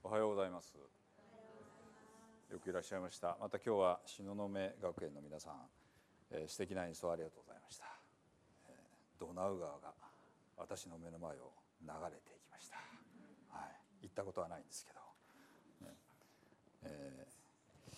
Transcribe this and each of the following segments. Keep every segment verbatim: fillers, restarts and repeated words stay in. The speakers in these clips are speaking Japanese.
おはようございます。よくいらっしゃいました。また今日は東雲学園の皆さん、えー、素敵な演奏ありがとうございました。えー、ドナウ川が私の目の前を流れていきました。はい、行ったことはないんですけど、ねえー、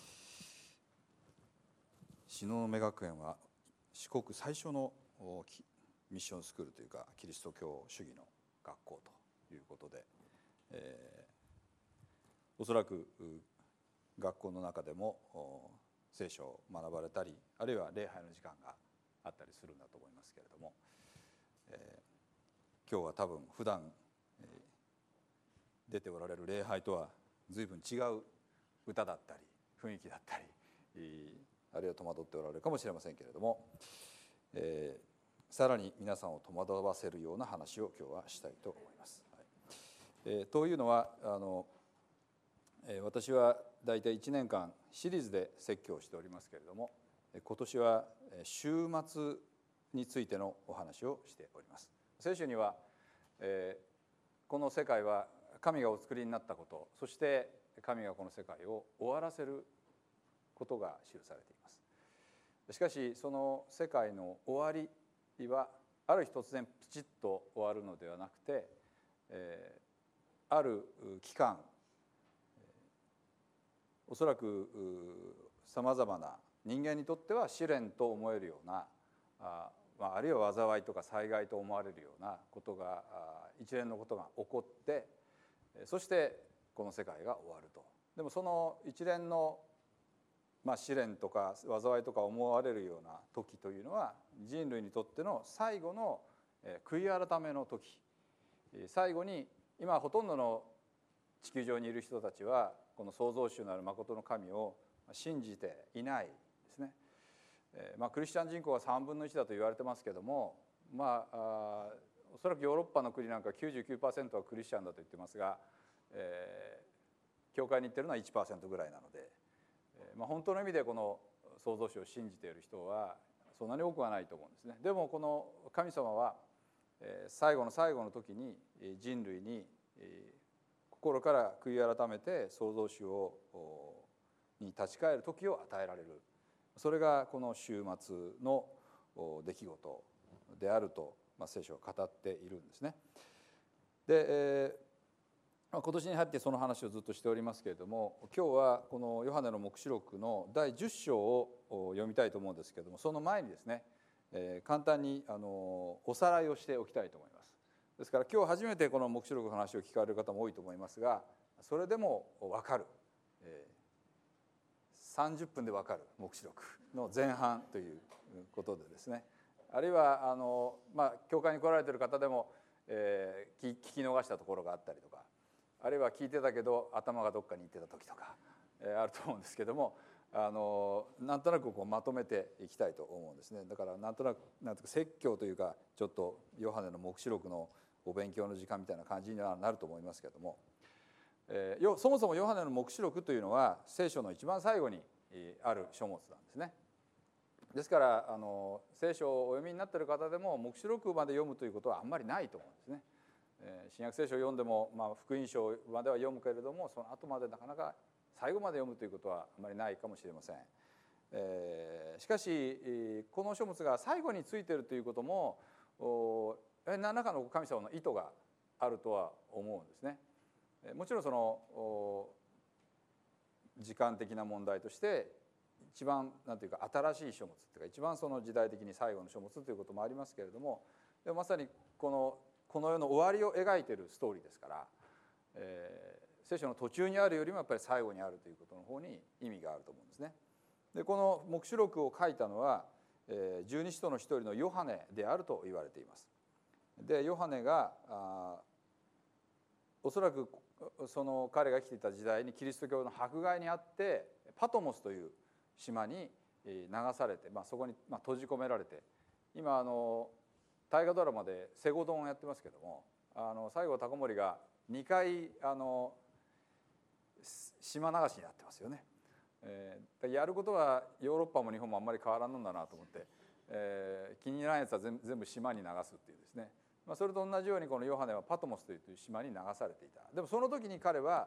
東雲学園は四国最初のミッションスクールというかキリスト教主義の学校ということで、えー、おそらく学校の中でも聖書を学ばれたり、あるいは礼拝の時間があったりするんだと思いますけれども、えー、今日は多分普段、えー、出ておられる礼拝とは随分違う歌だったり雰囲気だったり、あるいは戸惑っておられるかもしれませんけれども、えーさらに皆さんを戸惑わせるような話を今日はしたいと思います。はいえー、というのはあの、えー、私は大体いちねんかんシリーズで説教をしておりますけれども、今年は終末についてのお話をしております。聖書には、えー、この世界は神がお作りになったこと、そして神がこの世界を終わらせることが記されています。しかしその世界の終わりはある日突然プチッと終わるのではなくて、えー、ある期間、おそらくさまざまな人間にとっては試練と思えるような あ,、まあ、あるいは災いとか災害と思われるようなことが一連のことが起こって、そしてこの世界が終わると。でもその一連のまあ、試練とか災いとか思われるような時というのは人類にとっての最後の悔い改めの時、最後に今ほとんどの地球上にいる人たちはこの創造主なる真の神を信じていないですね。まあ、クリスチャン人口はさんぶんのいちだと言われてますけども、まあ、あおそらくヨーロッパの国なんか きゅうじゅうきゅうパーセント はクリスチャンだと言ってますが、えー、教会に行ってるのは いちパーセント ぐらいなので、まあ、本当の意味でこの創造主を信じている人はそんなに多くはないと思うんですね。でもこの神様は最後の最後の時に人類に心から悔い改めて創造主をに立ち返る時を与えられる、それがこの終末の出来事であると、まあ、聖書は語っているんですね。で、えー今年に入ってその話をずっとしておりますけれども、今日はこのヨハネの黙示録のだいじゅっ章を読みたいと思うんですけれども、その前にですね、えー、簡単にあのおさらいをしておきたいと思います。ですから今日初めてこの黙示録の話を聞かれる方も多いと思いますが、それでも分かる、えー、さんじゅっぷんで分かる黙示録の前半ということでですね、あるいはあの、まあ、教会に来られている方でも、えー、聞き逃したところがあったりとか、あるいは聞いてたけど頭がどっかに行ってた時とか、えー、あると思うんですけども、あのなんとなくこうまとめていきたいと思うんですね。だからなんとなくなんとか説教というか、ちょっとヨハネの黙示録のお勉強の時間みたいな感じにはなると思いますけども、えー、よそもそもヨハネの黙示録というのは聖書の一番最後にある書物なんですね。ですからあの聖書をお読みになっている方でも黙示録まで読むということはあんまりないと思うんですね。新約聖書を読んでも、まあ、福音書までは読むけれども、その後までなかなか最後まで読むということはあまりないかもしれません。えー、しかしこの書物が最後についているということも何らかの神様の意図があるとは思うんですね。もちろんその時間的な問題として一番なんていうか新しい書物というか、一番その時代的に最後の書物ということもありますけれども、でもまさにこのこの世の終わりを描いているストーリーですから、えー、聖書の途中にあるよりもやっぱり最後にあるということの方に意味があると思うんですね。でこの黙示録を書いたのは、えー、十二使徒の一人のヨハネであると言われています。でヨハネがあおそらくその彼が生きていた時代にキリスト教の迫害にあってパトモスという島に流されて、まあ、そこに閉じ込められて、今あの大河ドラマで「西郷どん」をやってますけども、あの西郷隆盛がにかいあの島流しになってますよね。えー、やることはヨーロッパも日本もあんまり変わらんのんだなと思って、えー、気に入らないやつは全部島に流すっていうですね、まあ、それと同じようにこのヨハネはパトモスという島に流されていた。でもその時に彼は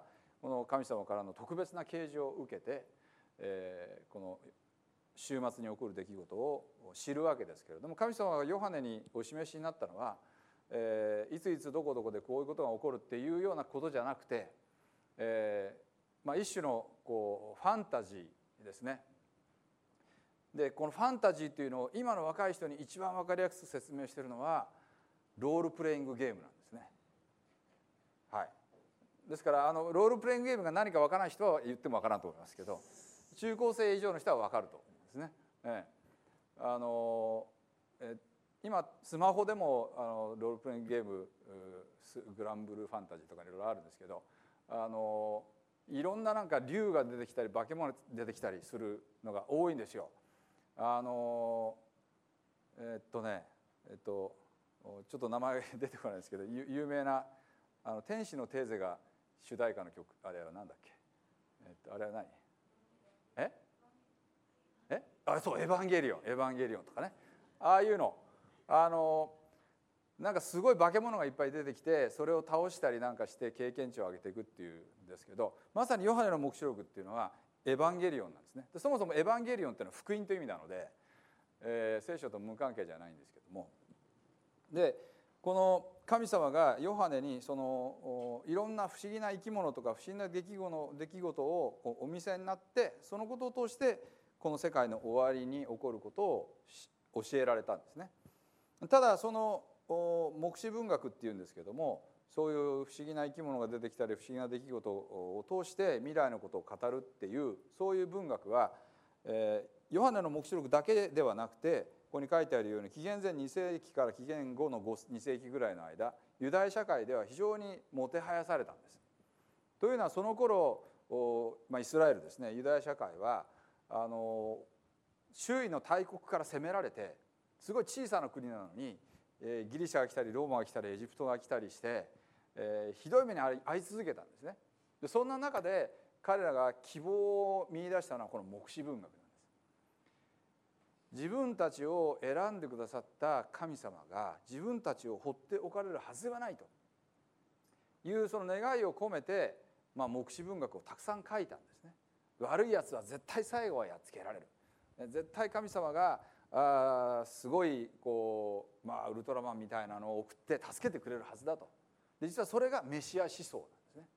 この神様からの特別な啓示を受けて、えー、この週末に起こる出来事を知るわけですけれども、神様がヨハネにお示しになったのは、えー、いついつどこどこでこういうことが起こるっていうようなことじゃなくて、えーまあ、一種のこうファンタジーですね。でこのファンタジーというのを今の若い人に一番分かりやすく説明しているのはロールプレイングゲームなんですね。はい、ですからあのロールプレイングゲームが何か分からない人は言っても分からんと思いますけど、中高生以上の人は分かると思うんですね。ええ、あのえ今スマホでもあのロールプレイングゲームグランブルーファンタジーとかいろいろあるんですけど、あのいろんななんか竜が出てきたり化け物出てきたりするのが多いんですよ。あのえっとねえっとちょっと名前出てこないですけど、有名なあの天使のテーゼが主題歌の曲、あれは何だっけ、えっとあれは何ええあそうエヴァンゲリオンエヴァンゲリオンとかね、ああいうのあのなんかすごい化け物がいっぱい出てきて、それを倒したりなんかして経験値を上げていくっていうんですけど、まさにヨハネの黙示録っていうのはエヴァンゲリオンなんですね。でそもそもエヴァンゲリオンっていうのは福音という意味なので、えー、聖書と無関係じゃないんですけども、でこの神様がヨハネにそのいろんな不思議な生き物とか不思議な出来事の出来事をお見せになって、そのことを通してこの世界の終わりに起こることを教えられたんですね。ただその黙示文学っていうんですけども、そういう不思議な生き物が出てきたり不思議な出来事を通して未来のことを語るっていうそういう文学は、えー、ヨハネの黙示録だけではなくて、ここに書いてあるように紀元前に世紀から紀元後のに世紀ぐらいの間、ユダヤ社会では非常にもてはやされたんです。というのはその頃、まあ、イスラエルですね、ユダヤ社会はあの周囲の大国から攻められて、すごい小さな国なのに、えー、ギリシャが来たりローマが来たりエジプトが来たりして、えー、ひどい目に遭い続けたんですね。でそんな中で彼らが希望を見出したのはこの黙示文学なんです。自分たちを選んでくださった神様が自分たちを放っておかれるはずはないというその願いを込めて、まあ、黙示文学をたくさん書いたんですね。悪いやつは絶対最後はやっつけられる、絶対神様があすごいこう、まあ、ウルトラマンみたいなのを送って助けてくれるはずだと。で実はそれがメシア思想なんですね。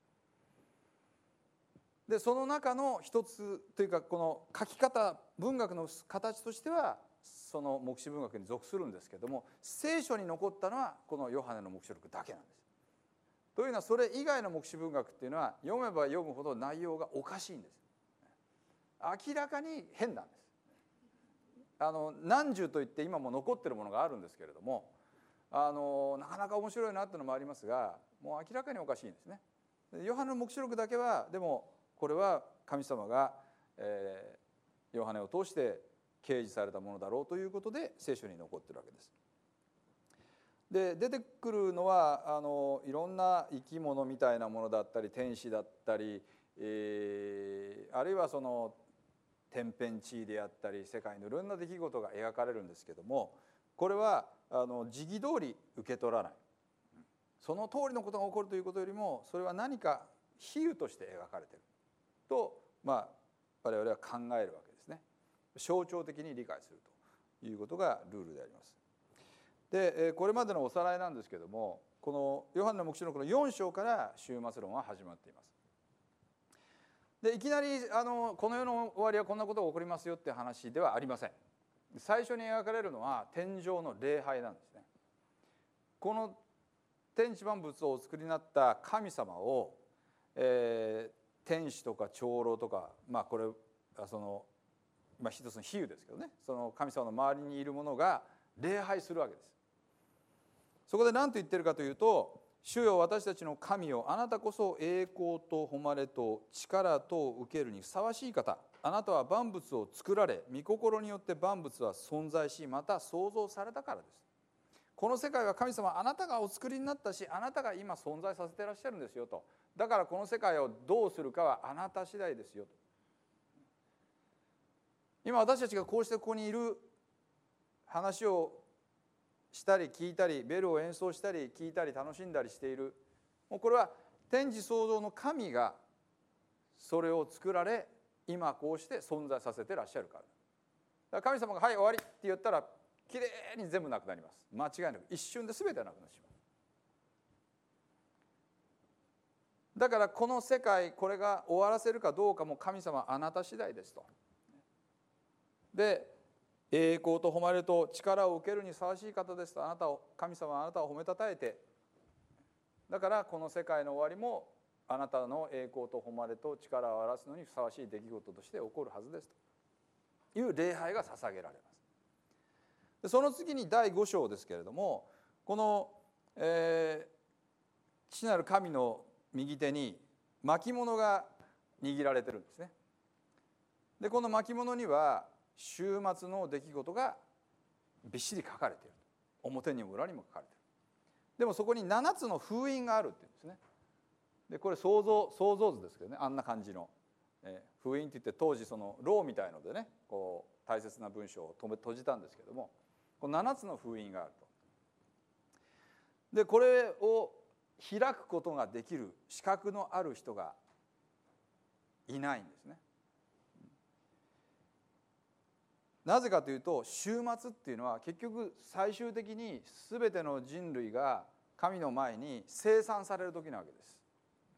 でその中の一つというか、この書き方文学の形としてはその黙示文学に属するんですけども、聖書に残ったのはこのヨハネの黙示録だけなんです。というのはそれ以外の黙示文学っていうのは読めば読むほど内容がおかしいんです。明らかに変なんです。あの何十といって今も残ってるものがあるんですけれども、あのなかなか面白いなっていうのもありますが、もう明らかにおかしいんですね。ヨハネの黙示録だけはでもこれは神様が、えー、ヨハネを通して掲示されたものだろうということで聖書に残ってるわけです。で出てくるのはあのいろんな生き物みたいなものだったり天使だったり、えー、あるいはその天変地異であったり世界のいろんな出来事が描かれるんですけども、これはあの時期通り受け取らない、その通りのことが起こるということよりも、それは何か比喩として描かれていると、まあ、我々は考えるわけですね。象徴的に理解するということがルールであります。でこれまでのおさらいなんですけども、このヨハネの黙示録のよん章から終末論は始まっています。でいきなりあのこの世の終わりはこんなことが起こりますよっていう話ではありません。最初に描かれるのは天上の礼拝なんですね。この天地万物をお作りになった神様を、えー、天使とか長老とか、まあこれその、まあ、一つの比喩ですけどね、その神様の周りにいるものが礼拝するわけです。そこで何と言ってるかというと、主よ私たちの神よ、あなたこそ栄光と誉れと力と受けるにふさわしい方、あなたは万物を作られ、御心によって万物は存在し、また創造されたからです。この世界は神様あなたがお作りになったし、あなたが今存在させていらっしゃるんですよと。だからこの世界をどうするかはあなた次第ですよと。今私たちがこうしてここにいる、話をしたり聞いたり、ベルを演奏したり聞いたり楽しんだりしている、もうこれは天地創造の神がそれを作られ今こうして存在させていらっしゃるから。だから神様がはい終わりって言ったらきれいに全部なくなります。間違いなく一瞬で全てなくなってしまう。だからこの世界これが終わらせるかどうかも神様あなた次第ですと。で栄光と誉れと力を受けるにふさわしい方ですと、あなたを神様はあなたを褒めたたえて、だからこの世界の終わりもあなたの栄光と誉れと力を表すのにふさわしい出来事として起こるはずですという礼拝が捧げられます。でその次にだいご章ですけれども、この、えー、父なる神の右手に巻物が握られてるんですね。でこの巻物には終末の出来事がびっしり書かれている。表にも裏にも書かれている。でもそこにななつの封印があるっていうんですね。でこれ想像想像図ですけどね、あんな感じの、えー、封印っていって当時その牢みたいのでね、こう大切な文章を閉じたんですけども、このななつの封印があると。でこれを開くことができる資格のある人がいないんですね。なぜかというと、終末っていうのは結局最終的に全ての人類が神の前に清算される時なわけです。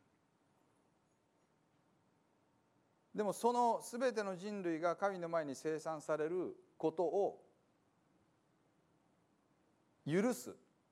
でもその全ての人類が神の前に清算されることを許す、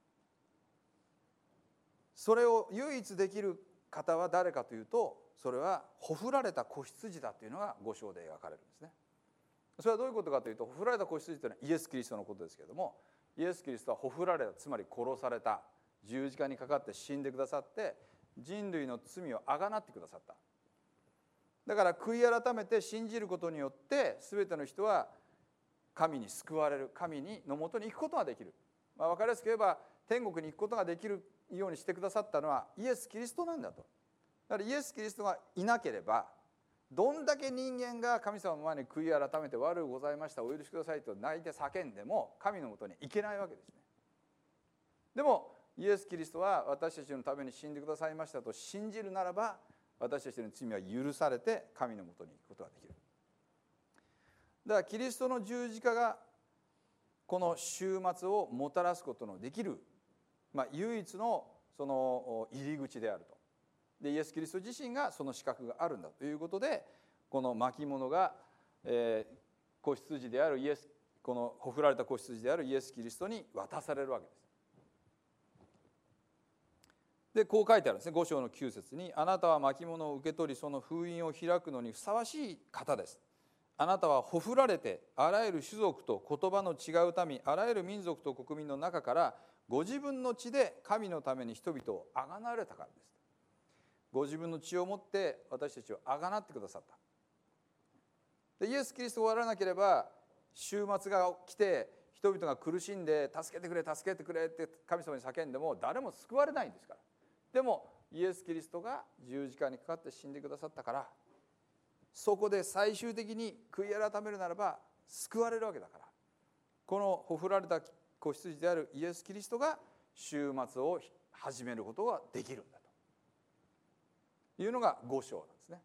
それを唯一できる方は誰かというと、それはほふられた子羊だというのがご章で描かれるんですね。それはどういうことかというと、ほふられた子羊というのはイエス・キリストのことですけれども、イエス・キリストはほふられた、つまり殺された、十字架にかかって死んでくださって人類の罪をあがなってくださった。だから悔い改めて信じることによって全ての人は神に救われる、神にのもとに行くことができる。まあ、分かりやすく言えば天国に行くことができるようにしてくださったのはイエス・キリストなんだと。だからイエス・キリストがいなければ、どんだけ人間が神様の前に悔い改めて悪うございました、お許しくださいと泣いて叫んでも神のもとに行けないわけですね。でもイエス・キリストは私たちのために死んでくださいましたと信じるならば、私たちの罪は許されて神のもとに行くことができる。だからキリストの十字架がこの終末をもたらすことのできる、まあ、唯一のその入り口であると。でイエス・キリスト自身がその資格があるんだということで、この巻物が、えー、子羊であるイエス、このほふられた子羊であるイエス・キリストに渡されるわけです。でこう書いてあるんですね。ご章のきゅう節に、あなたは巻物を受け取りその封印を開くのにふさわしい方です。あなたはほふられてあらゆる種族と言葉の違う民、あらゆる民族と国民の中からご自分の血で神のために人々をあがなわれたからです。ご自分の血をもって私たちをあがなってくださった。でイエス・キリストがおられなければ終末が来て人々が苦しんで助けてくれ助けてくれって神様に叫んでも誰も救われないんですから。でもイエス・キリストが十字架にかかって死んでくださったから、そこで最終的に悔い改めるならば救われるわけだから、このほふられた子羊であるイエス・キリストが終末を始めることができるんだというのがご章なんですね。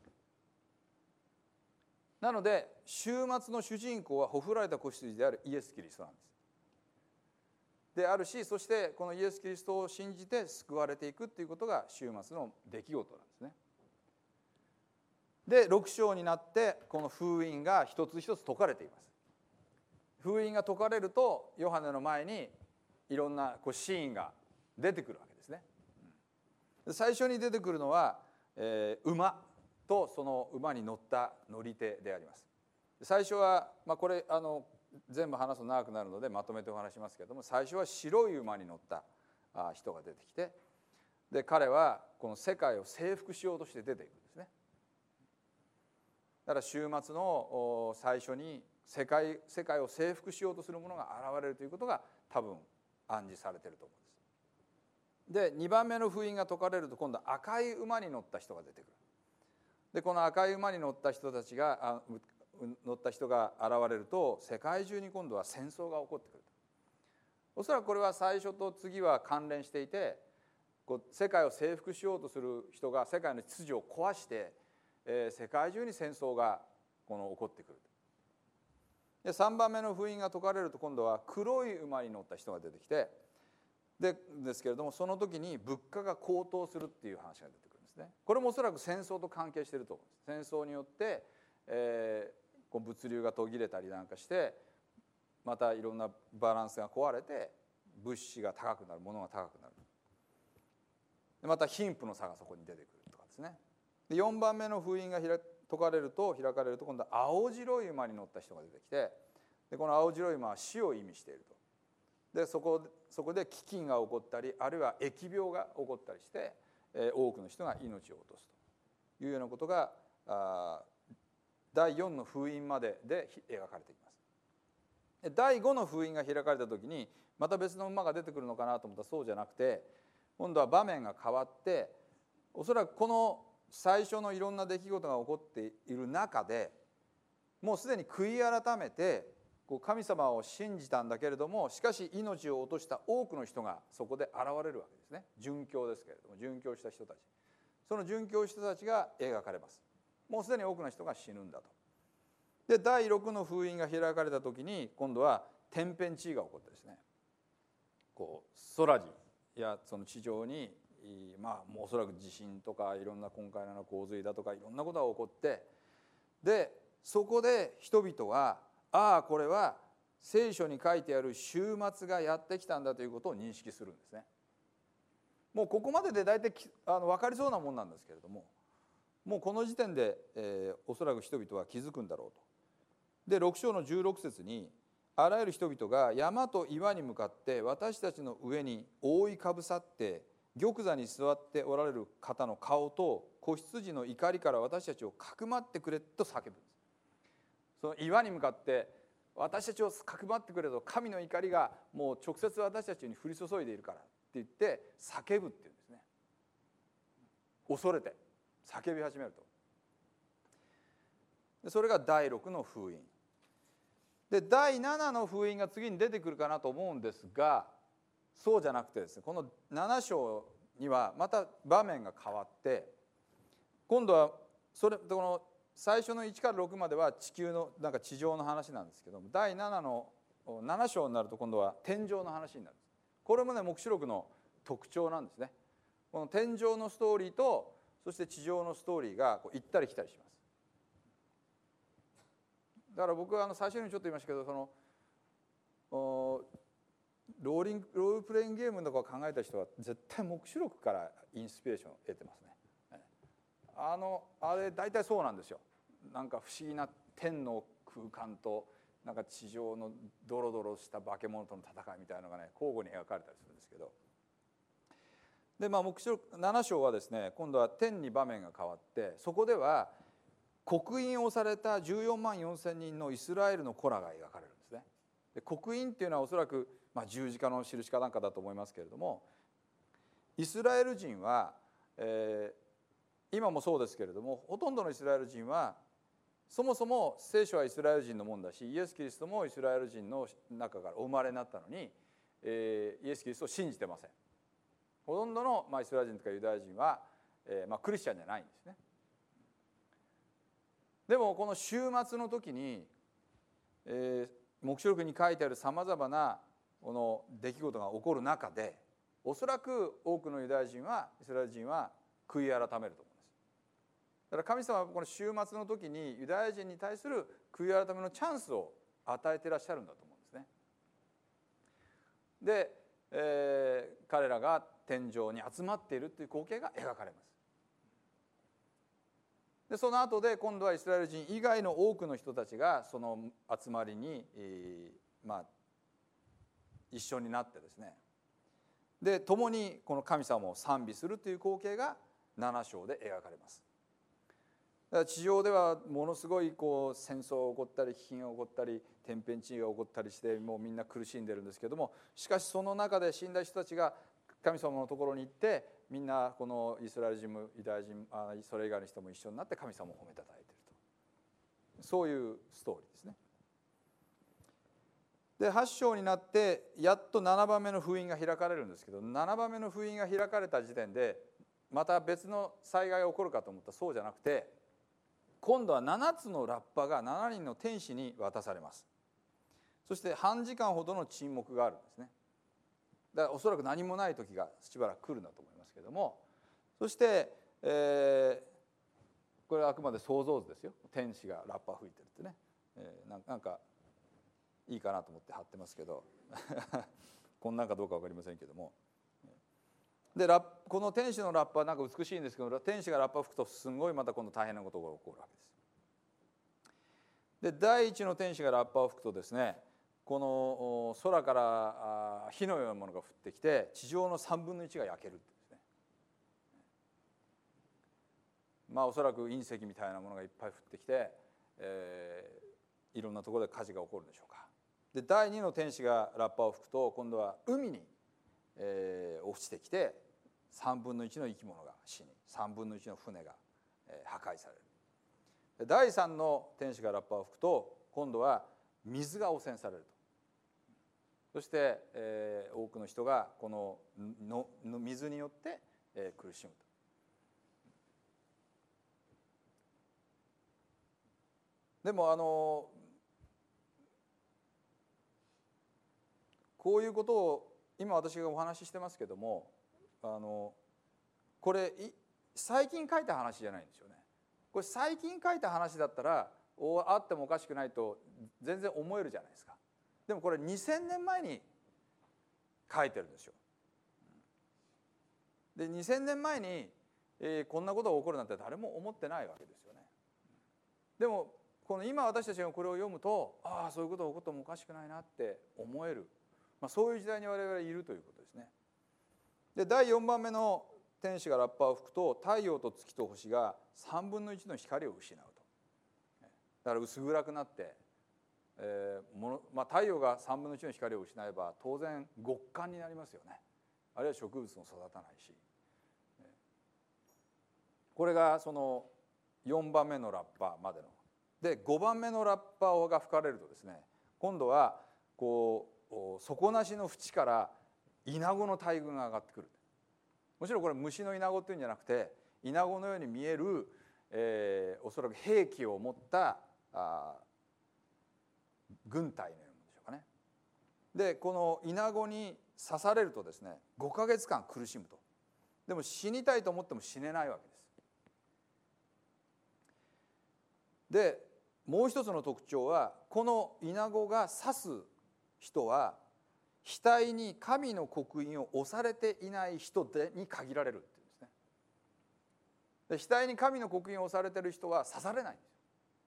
なので終末の主人公はほふられた子羊であるイエス・キリストなんです。であるし、そしてこのイエス・キリストを信じて救われていくということが終末の出来事なんですね。でろく章になってこの封印が一つ一つ解かれています。封印が解かれるとヨハネの前にいろんなこうシーンが出てくるわけですね。最初に出てくるのは、えー、馬とその馬に乗った乗り手であります。最初は、まあ、これあの全部話すと長くなるのでまとめてお話しますけれども、最初は白い馬に乗った人が出てきて、で彼はこの世界を征服しようとして出ていくんですね。だから終末の最初に世界、世界を征服しようとする者が現れるということが多分暗示されていると思うんです。でにばんめの封印が解かれると今度は赤い馬に乗った人が出てくる。でこの赤い馬に乗った人たちが乗った人が現れると世界中に今度は戦争が起こってくる。おそらくこれは最初と次は関連していて、こう世界を征服しようとする人が世界の秩序を壊してえー、世界中に戦争がこの起こってくる。でさんばんめの封印が解かれると、今度は黒い馬に乗った人が出てきて、でですけれども、その時に物価が高騰するっていう話が出てくるんですね。これもおそらく戦争と関係していると思うんです。戦争によって、えー、こう物流が途切れたりなんかして、またいろんなバランスが壊れて物資が高くなる、ものが高くなる。でまた貧富の差がそこに出てくるとかですね。でよんばんめの封印が開解かれると開かれると、今度は青白い馬に乗った人が出てきて、でこの青白い馬は死を意味していると。でそこそこで飢饉が起こったり、あるいは疫病が起こったりして、えー、多くの人が命を落とすというようなことがあだいよんの封印までで描かれています。だいごの封印が開かれた時にまた別の馬が出てくるのかなと思ったら、そうじゃなくて、今度は場面が変わって、おそらくこの最初のいろんな出来事が起こっている中で、もうすでに悔い改めてこう神様を信じたんだけれども、しかし命を落とした多くの人がそこで現れるわけですね。殉教ですけれども、殉教した人たち、その殉教した人たちが描かれます。もうすでに多くの人が死ぬんだと。でだいろくの封印が開かれた時に、今度は天変地異が起こってですね、こう空にやその地上に、まあもうおそらく地震とかいろんな今回のような洪水だとかいろんなことが起こって、でそこで人々は、ああこれは聖書に書いてある終末がやってきたんだということを認識するんですね。もうここまでで大体あの分かりそうなもんなんですけれども、もうこの時点で、えー、おそらく人々は気づくんだろうと。でろく章のじゅうろく節に、あらゆる人々が山と岩に向かって私たちの上に覆いかぶさって玉座に座っておられる方の顔と子羊の怒りから私たちをかくまってくれと叫ぶんです。その岩に向かって私たちをかくまってくれと、神の怒りがもう直接私たちに降り注いでいるからって言って叫ぶっていうんですね。恐れて叫び始めると。でそれがだいろくの封印で、だいななの封印が次に出てくるかなと思うんですが、そうじゃなくてですね、このなな章にはまた場面が変わって、今度はそれこの最初のいちからろくまでは地球のなんか地上の話なんですけども、だいななのなな章になると今度は天上の話になる。これもね黙示録の特徴なんですね。この天上のストーリーとそして地上のストーリーがこう行ったり来たりします。だから僕はあの最初にちょっと言いましたけど、そのローリングロールプレイングゲームとかを考えた人は絶対黙示録からインスピレーションを得てますね。あのあれ大体そうなんですよ。なんか不思議な天の空間となんか地上のドロドロした化け物との戦いみたいなのがね交互に描かれたりするんですけど、でまあ黙示録なな章はですね、今度は天に場面が変わって、そこでは刻印をされたじゅうよんまんよんせんにんのイスラエルの子らが描かれるんですね。で刻印っていうのはおそらく、まあ、十字架の印かなんかだと思いますけれども、イスラエル人は、えー、今もそうですけれども、ほとんどのイスラエル人はそもそも聖書はイスラエル人のもんだし、イエス・キリストもイスラエル人の中からお生まれになったのに、えー、イエス・キリストを信じてません。ほとんどの、まあ、イスラエル人とかユダヤ人は、えーまあ、クリスチャンじゃないんですね。でもこの終末の時に、えー、黙示録に書いてあるさまざまなこの出来事が起こる中で、おそらく多くのユダヤ人はイスラエル人は悔い改めると思うんです。だから神様はこの終末の時にユダヤ人に対する悔い改めのチャンスを与えていらっしゃるんだと思うんですね。で、えー、彼らが天上に集まっているという光景が描かれます。でその後で今度はイスラエル人以外の多くの人たちがその集まりに、えー、まあ一緒になってですね、で共にこの神様を賛美するという光景がなな章で描かれます。だから地上ではものすごいこう戦争が起こったり飢饉が起こったり天変地異が起こったりしてもうみんな苦しんでるんですけども、しかしその中で死んだ人たちが神様のところに行って、みんなこのイスラエル人もユダヤ人あそれ以外の人も一緒になって神様を褒めたたえていると、そういうストーリーですね。ではち章になってやっとななばんめの封印が開かれるんですけど、ななばんめの封印が開かれた時点でまた別の災害が起こるかと思ったらそうじゃなくて、 今度はななつのラッパがななにんの天使に渡されます。そして半時間ほどの沈黙があるんですね。だからおそらく何もない時がしばらく来るんだと思いますけれども、そして、えー、これはあくまで想像図ですよ。天使がラッパ吹いてるってね、えー、なんかいいかなと思って貼ってますけどこんなんかどうか分かりませんけども、でラッこの天使のラッパはなんか美しいんですけど、天使がラッパ吹くとすごいまた今度大変なことが起こるわけです。で第一の天使がラッパを吹くとですね、この空から火のようなものが降ってきて地上のさんぶんのいちが焼けるんですね。まあおそらく隕石みたいなものがいっぱい降ってきて、えー、いろんなところで火事が起こるでしょうか。で第二の天使がラッパを吹くと今度は海に、えー、落ちてきてさんぶんのいちの生き物が死にさんぶんのいちの船が、えー、破壊される。で第三の天使がラッパを吹くと今度は水が汚染されると。そして、えー、多くの人がこののの水によって、えー、苦しむと。でもあのこういうことを今私がお話ししてますけども、あのこれ最近書いた話じゃないんですよね。これ最近書いた話だったらあってもおかしくないと全然思えるじゃないですか。でもこれにせんねんまえに書いてるんですよ。でにせんねんまえに、えー、こんなことが起こるなんて誰も思ってないわけですよね。でもこの今私たちがこれを読むと、ああそういうことが起こってもおかしくないなって思える、まあ、そういう時代に我々はいるということですね。でだいよんばんめの天使がラッパを吹くと太陽と月と星がさんぶんのいちの光を失うと。だから薄暗くなって、えーものまあ、太陽がさんぶんのいちの光を失えば当然極寒になりますよね。あるいは植物も育たないし、これがそのよんばんめのラッパまでの。でごばんめのラッパが吹かれるとですね、今度はこう底なしの淵からイナゴの大群が上がってくる。もちろんこれ虫のイナゴっていうんじゃなくて、イナゴのように見える、えー、おそらく兵器を持ったあ軍隊のようなものでしょうかね。でこのイナゴに刺されるとですねごかげつかん苦しむと。でも死にたいと思っても死ねないわけです。でもう一つの特徴は、このイナゴが刺す人は額に神の刻印を押されていない人でに限られるっていうんですね。で額に神の刻印を押されている人は刺されないんですよ。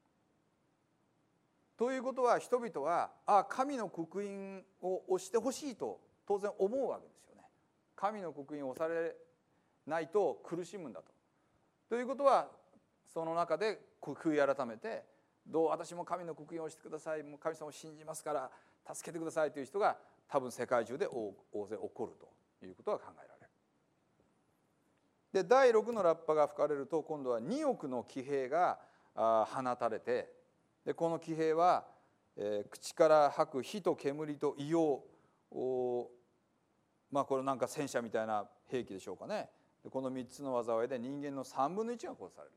ということは人々はあ神の刻印を押してほしいと当然思うわけですよね。神の刻印を押されないと苦しむんだと。ということはその中で悔い改めて、どう私も神の刻印をしてください、もう神様を信じますから助けてくださいという人が多分世界中で大勢起こるということが考えられる。でだいろくのラッパが吹かれると今度はにおくの騎兵が放たれて、でこの騎兵は、えー、口から吐く火と煙と硫黄、まあこれなんか戦車みたいな兵器でしょうかね。でこのみっつの災いで人間のさんぶんのいちが殺される。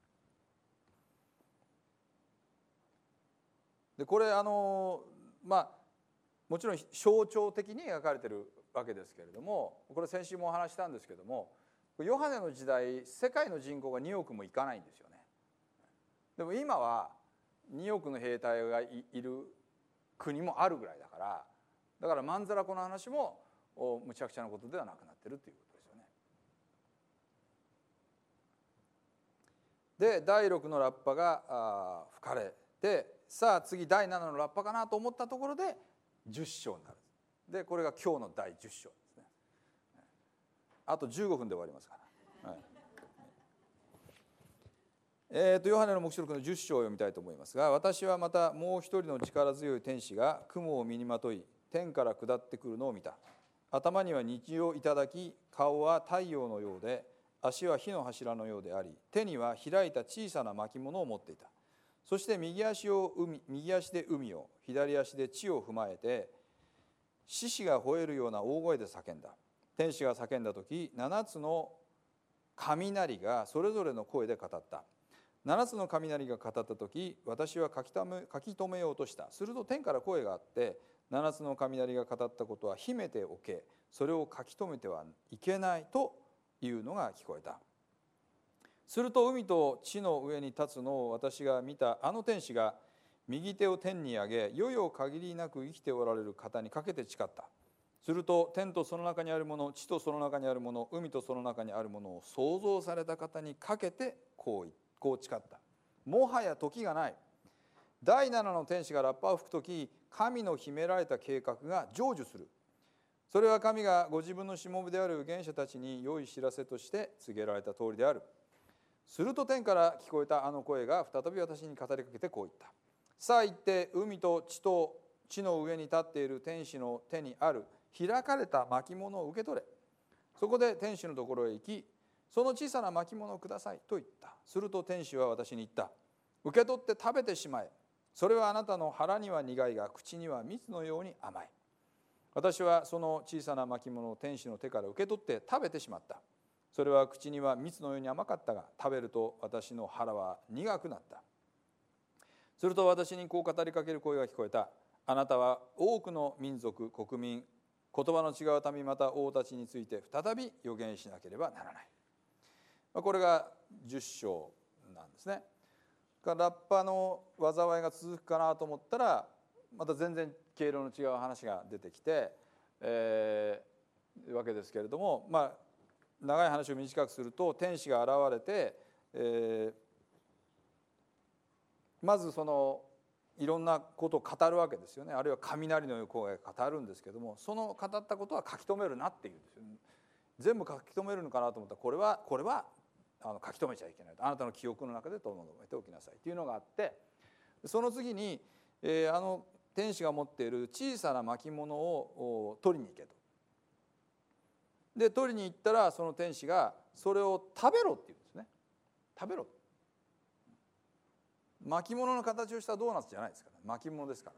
でこれあのまあもちろん象徴的に描かれてるわけですけれども、これ先週もお話したんですけども、ヨハネの時代世界の人口がにおくもいかないんですよね。でも今はにおくの兵隊が い, いる国もあるぐらいだから、だからまんざらこの話もむちゃくちゃなことではなくなってるということですよね。でだいろくのラッパが吹かれて、さあ次だいななのラッパかなと思ったところでじゅっ章になる。でこれが今日のだいじゅっ章ですね。あとじゅうごふんで終わりますから、はい。えー、とヨハネの黙示録のじゅっ章を読みたいと思いますが、私はまたもう一人の力強い天使が雲を身にまとい天から下ってくるのを見た。頭には虹をいただき、顔は太陽のようで、足は火の柱のようであり、手には開いた小さな巻物を持っていた。そして右足を海右足で海を、左足で地を踏まえて、獅子が吠えるような大声で叫んだ。天使が叫んだ時、七つの雷がそれぞれの声で語った。 七つの雷が語った時、私は書きため書き留めようとした。すると天から声があって、七つの雷が語ったことは秘めておけ、それを書き留めてはいけないというのが聞こえた。すると海と地の上に立つのを私が見たあの天使が右手を天に上げ、世々限りなく生きておられる方にかけて誓った。すると天とその中にあるもの、地とその中にあるもの、海とその中にあるものを創造された方にかけてこうこう誓った。もはや時がない。第七の天使がラッパを吹くとき、神の秘められた計画が成就する。それは神がご自分のしもべである預言者たちに良い知らせとして告げられた通りである。すると天から聞こえたあの声が再び私に語りかけてこう言った。さあ行って海と地と地の上に立っている天使の手にある開かれた巻物を受け取れ。そこで天使のところへ行き、その小さな巻物をくださいと言った。すると天使は私に言った。受け取って食べてしまえ。それはあなたの腹には苦いが口には蜜のように甘い。私はその小さな巻物を天使の手から受け取って食べてしまった。それは口には蜜のように甘かったが、食べると私の腹は苦くなった。すると私にこう語りかける声が聞こえた。あなたは多くの民族、国民、言葉の違う民、また王たちについて再び預言しなければならない。これがじゅっ章なんですね。ラッパの災いが続くかなと思ったら、また全然経路の違う話が出てきて、えー、わけですけれども、まあ長い話を短くすると、天使が現れて、えー、まずそのいろんなことを語るわけですよね。あるいは雷の声が語るんですけども、その語ったことは書き留めるなっていうんですよね。全部書き留めるのかなと思ったら、これはこれはあの書き留めちゃいけない。あなたの記憶の中で留めておきなさいというのがあって、その次に、えー、あの天使が持っている小さな巻物を取りに行けと。で取りに行ったら、その天使がそれを食べろって言うんですね。食べろ。巻物の形をしたドーナツじゃないですから、ね、巻物ですから、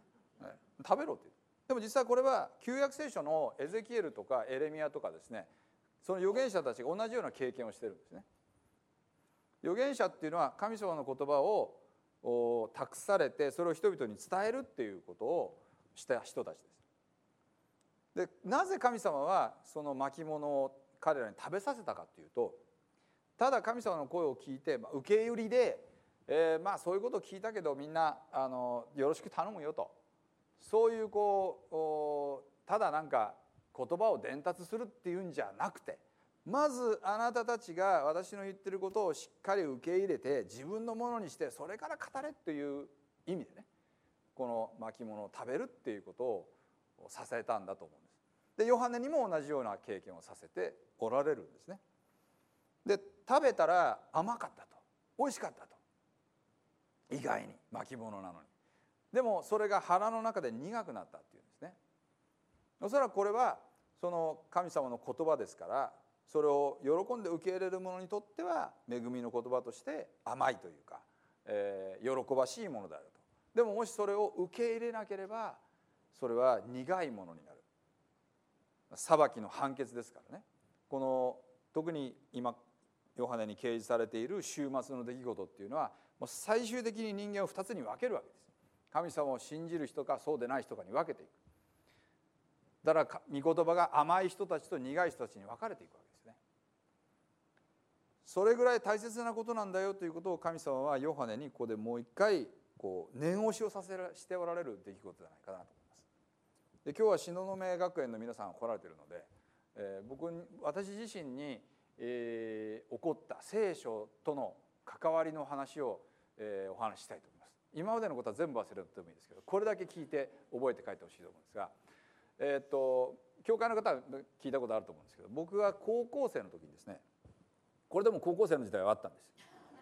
ね、食べろって言う。でも実際これは旧約聖書のエゼキエルとかエレミヤとかですね、その預言者たちが同じような経験をしてるんですね。預言者っていうのは神様の言葉を託されて、それを人々に伝えるっていうことをした人たちです。でなぜ神様はその巻物を彼らに食べさせたかというと、ただ神様の声を聞いて、まあ、受け売りで、えー、まあそういうことを聞いたけどみんなあのよろしく頼むよと、そういうこうただなんか言葉を伝達するっていうんじゃなくて、まずあなたたちが私の言ってることをしっかり受け入れて自分のものにして、それから語れっていう意味でね、この巻物を食べるっていうことをさせたんだと思うんです。でヨハネにも同じような経験をさせておられるんですね。で食べたら甘かったと、美味しかったと、意外に巻物なのに。でもそれが腹の中で苦くなったっていうんですね。おそらくこれはその神様の言葉ですから、それを喜んで受け入れる者にとっては恵みの言葉として甘いというか、えー、喜ばしいものであると。でももしそれを受け入れなければ、それは苦いものになる。裁きの判決ですからね。この特に今ヨハネに掲示されている終末の出来事っていうのは、もう最終的に人間を二つに分けるわけです。神様を信じる人かそうでない人かに分けていく。だから御言葉が甘い人たちと苦い人たちに分かれていくわけですね。それぐらい大切なことなんだよということを神様はヨハネにここでもう一回こう念押しをさせしておられる出来事じゃないかなと思います。で今日は東雲学園の皆さんが来られているので、えー、僕私自身に、えー、起こった聖書との関わりの話を、えー、お話ししたいと思います。今までのことは全部忘れてもいいですけど、これだけ聞いて覚えて帰ってほしいと思うんですが、えー、っと教会の方は聞いたことあると思うんですけど、僕が高校生の時にですね、これでも高校生の時代はあったんです。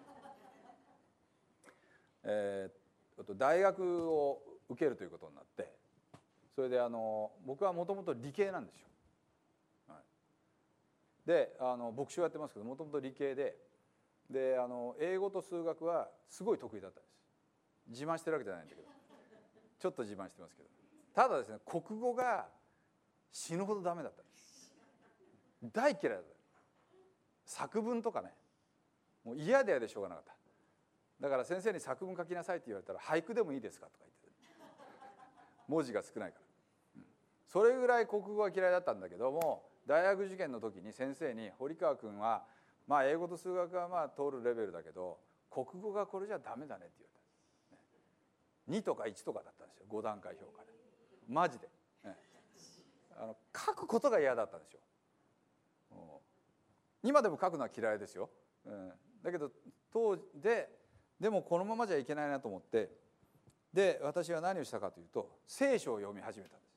えー、っと大学を受けるということになって、それであの僕はもともと理系なんですよ。はい、であの牧師をやってますけど、もともと理系で、であの英語と数学はすごい得意だったんです。自慢してるわけじゃないんだけど、ちょっと自慢してますけど、ただですね、国語が死ぬほどダメだったんです。大嫌いだった。作文とかね、もう嫌で嫌でしょうがなかった。 だから先生に作文書きなさいって言われたら俳句でもいいですかとか言って文字が少ないから、うん、それぐらい国語は嫌いだったんだけども、大学受験の時に先生に堀川君はまあ英語と数学はまあ通るレベルだけど国語がこれじゃダメだねって言われた、ね、にとかいちとかだったんですよ、ご段階評価で、マジで、ね、あの書くことが嫌だったんですよ。今でも書くのは嫌いですよ、うん、だけど当時ででもこのままじゃいけないなと思って、で私は何をしたかというと聖書を読み始めたんです。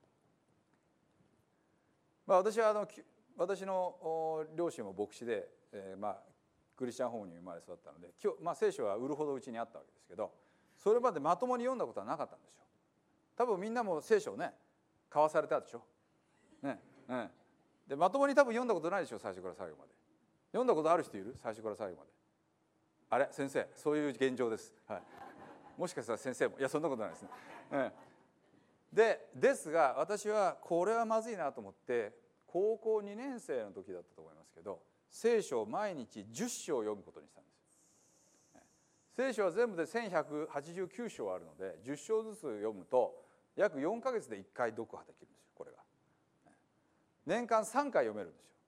まあ、私はあの私の両親も牧師で、えー、まあクリスチャンホームに生まれ育ったので、今日、まあ、聖書は売るほどうちにあったわけですけど、それまでまともに読んだことはなかったんですよ。多分みんなも聖書をね買わされたでしょ、ねうん、でまともに多分読んだことないでしょ、最初から最後まで。読んだことある人いる？最初から最後まで。あれ先生、そういう現状です、はい、もしかしたら先生もいやそんなことないですね、うん、でですが私はこれはまずいなと思って高校にねん生の時だったと思いますけど、聖書を毎日じゅっ章読むことにしたんです。聖書は全部でせんひゃくはちじゅうきゅう章あるのでじゅっ章ずつ読むと約よんかげつでいっかい読破できるんですよ。これが年間さんかい読めるんですよ。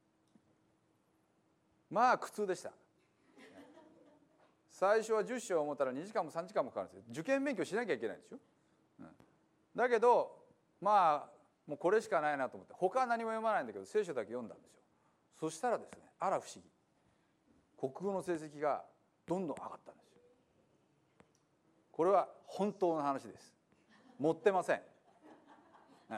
まあ苦痛でした。最初はじゅっ章を思ったらにじかんもさんじかんもかかるんですよ。受験勉強しなきゃいけないんですよ、うん、だけどまあもうこれしかないなと思って他は何も読まないんだけど聖書だけ読んだんですよ。そしたらですね、あら不思議、国語の成績がどんどん上がったんですよ。これは本当の話です。持ってません、はい、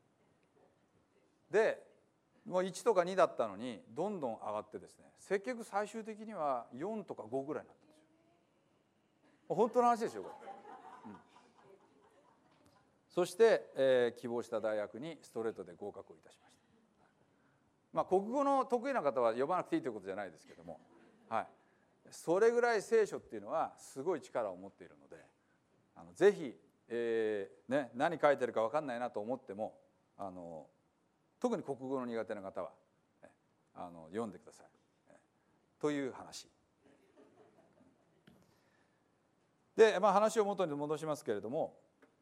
でもういちとかにだったのにどんどん上がってですね、結局最終的にはよんとかごぐらいになったんですよ。本当の話ですよこれ、うん、そして、えー、希望した大学にストレートで合格をいたしました。まあ国語の得意な方は読まなくていいということじゃないですけども、はい、それぐらい聖書っていうのはすごい力を持っているので、あのぜひ、えーね、何書いてるか分かんないなと思ってもあの特に国語の苦手な方はあの読んでくださいという話で、まあ、話を元に戻しますけれども、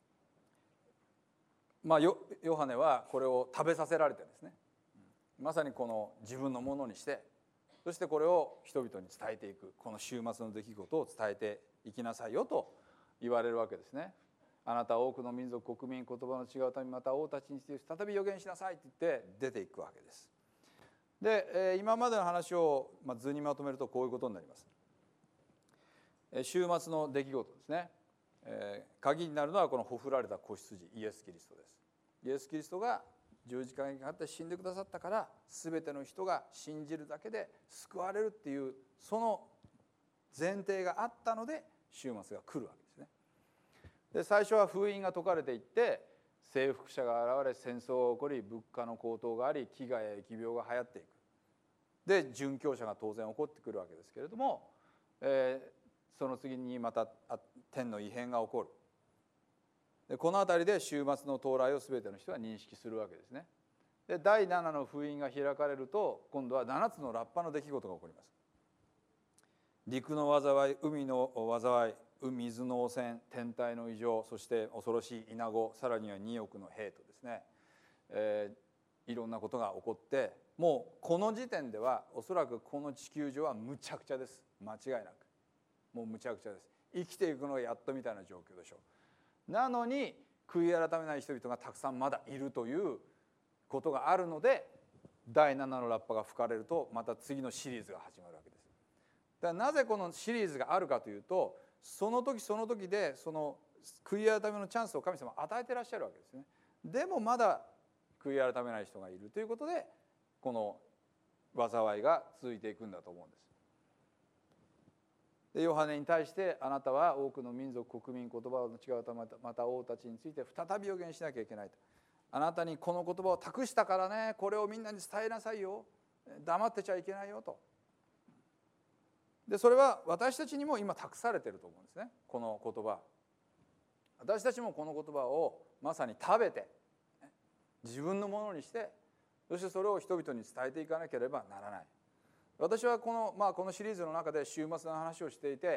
まあ、ヨハネはこれを食べさせられてですね、まさにこの自分のものにして、そしてこれを人々に伝えていく、この週末の出来事を伝えていきなさいよと言われるわけですね。あなたは多くの民族、国民、言葉の違う民、また王たちについて再び予言しなさいって言って出ていくわけです。で、えー、今までの話を、まあ、図にまとめるとこういうことになります。えー、週末の出来事ですね、えー、鍵になるのはこのほふられた子羊イエス・キリストです。イエス・キリストが十字架にかかって死んでくださったから、全ての人が信じるだけで救われるっていうその前提があったので週末が来るわけですね。で最初は封印が解かれていって、征服者が現れ戦争が起こり、物価の高騰があり、飢餓や疫病が流行っていく。で殉教者が当然起こってくるわけですけれども、えー、その次にまた天の異変が起こる。でこの辺りで終末の到来を全ての人は認識するわけですね。でだいななの封印が開かれると、今度はななつのラッパの出来事が起こります。陸の災い、海の災い、水の汚染、天体の異常、そして恐ろしいイナゴ、さらにはにおくの兵とですね、えー、いろんなことが起こって、もうこの時点ではおそらくこの地球上はむちゃくちゃです。間違いなくもうむちゃくちゃです。生きていくのがやっとみたいな状況でしょう。なのに悔い改めない人々がたくさんまだいるということがあるので、だいななのラッパが吹かれるとまた次のシリーズが始まるわけです。だからなぜこのシリーズがあるかというと、その時その時でその悔い改めのチャンスを神様は与えてらっしゃるわけですね。でもまだ悔い改めない人がいるということで、この災いが続いていくんだと思うんです。でヨハネに対して、あなたは多くの民族、国民、言葉の違うまたまた王たちについて再び予言しなきゃいけないと。あなたにこの言葉を託したからね、これをみんなに伝えなさいよ、黙ってちゃいけないよと。でそれは私たちにも今託されていると思うんですね、この言葉。私たちもこの言葉をまさに食べて自分のものにして、そしてそれを人々に伝えていかなければならない。私はこの、まあ、このシリーズの中で終末の話をしていて、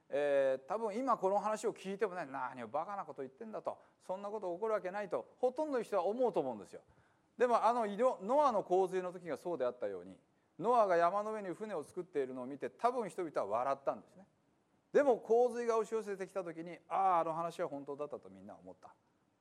えー、多分今この話を聞いてもね、何をバカなこと言ってんだと、そんなこと起こるわけないとほとんどの人は思うと思うんですよ。でもあのノアの洪水の時がそうであったように、ノアが山の上に船を作っているのを見て多分人々は笑ったんですね。でも洪水が押し寄せてきた時に、あああの話は本当だったとみんな思った。だ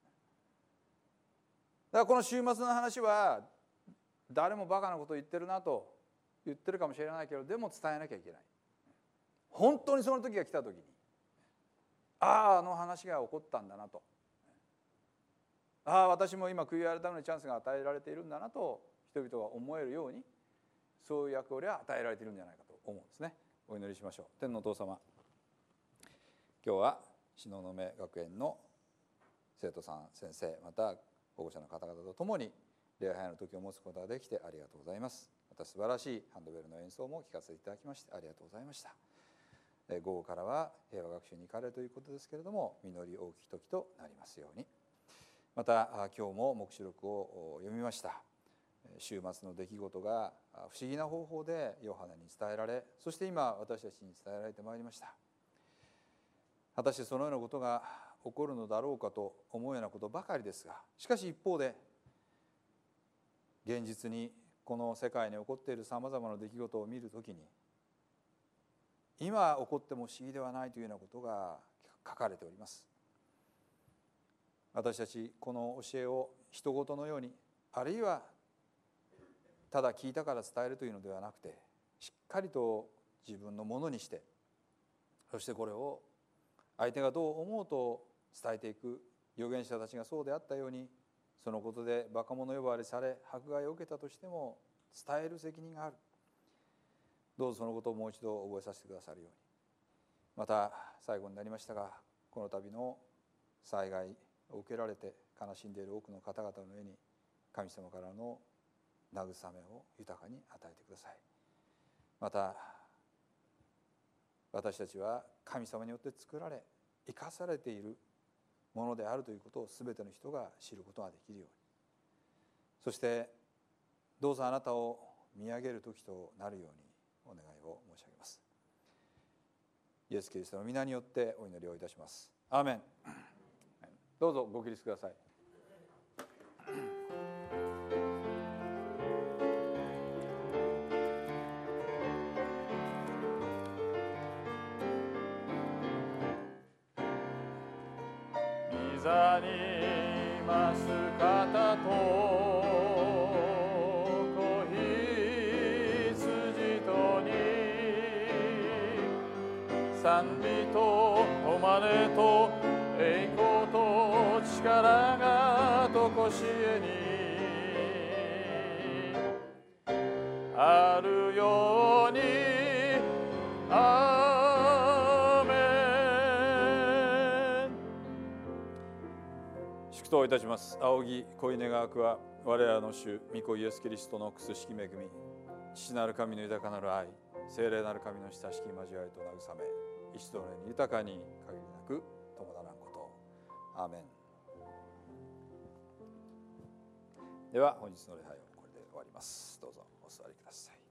からこの週末の話は誰もバカなことを言ってるなと言ってるかもしれないけど、でも伝えなきゃいけない。本当にその時が来た時に、あああの話が起こったんだなと、ああ私も今悔い改めるチャンスが与えられているんだなと人々が思えるように、そういう役割は与えられているんじゃないかと思うんですね。お祈りしましょう。天のお父様、今日は東雲学園の生徒さん先生、また保護者の方々と共に礼拝の時を持つことができてありがとうございます。また素晴らしいハンドベルの演奏も聴かせていただきましてありがとうございました。午後からは平和学習に行かれるということですけれども、実り大きき時となりますように。また今日も黙示録を読みました。週末の出来事が不思議な方法でヨハネに伝えられ、そして今私たちに伝えられてまいりました。果たしてそのようなことが起こるのだろうかと思うようなことばかりですが、しかし一方で現実にこの世界に起こっているさまざまな出来事を見るときに、今起こっても不思議ではないというようなことが書かれております。私たちこの教えを人事のように、あるいはただ聞いたから伝えるというのではなくて、しっかりと自分のものにして、そしてこれを相手がどう思うと伝えていく預言者たちがそうであったように、そのことでバカ者呼ばわりされ迫害を受けたとしても伝える責任がある。どうぞそのことをもう一度覚えさせてくださるように。また最後になりましたが、この度の災害を受けられて悲しんでいる多くの方々の上に神様からの慰めを豊かに与えてください。また私たちは神様によって作られ生かされているものであるということを全ての人が知ることができるように、そしてどうぞあなたを見上げる時となるようにお願いを申し上げます。イエス・キリストの皆によってお祈りをいたします。アーメン。どうぞご起立ください。御座にいます方と子羊とに、賛美と誉れと栄光と力がとこしえにあるように。アーメン。祝祷いたします。仰ぎ恋願わくは我らの主御子イエスキリストの苦しき恵み、父なる神の豊かなる愛、聖霊なる神の親しき交わりと慰め、一同に豊かに限りなく共ならんこと。アーメン。では本日の礼拝をこれで終わります。どうぞお座りください。